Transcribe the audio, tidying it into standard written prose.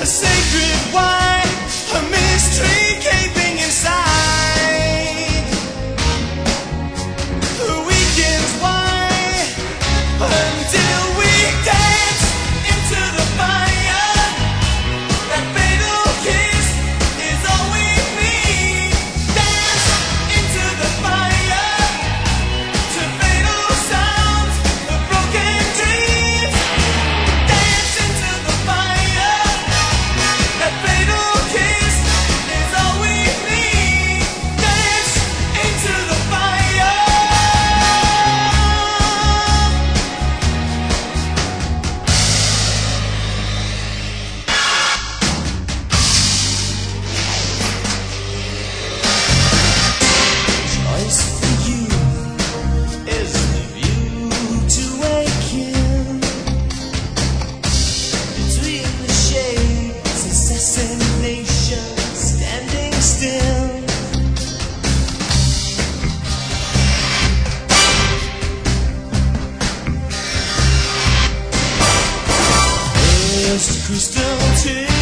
sacred wine, a mystery gaping inside. The weekends why until we dance into the fire. That fatal kiss is all we need. Dance into the fire to fatal sounds of broken dreams. Dance into the fire. That fatal kiss is all we need. Dance into the fire. Choice for you is the view to awaken between the shades, assassination, standing still. First crystal tear.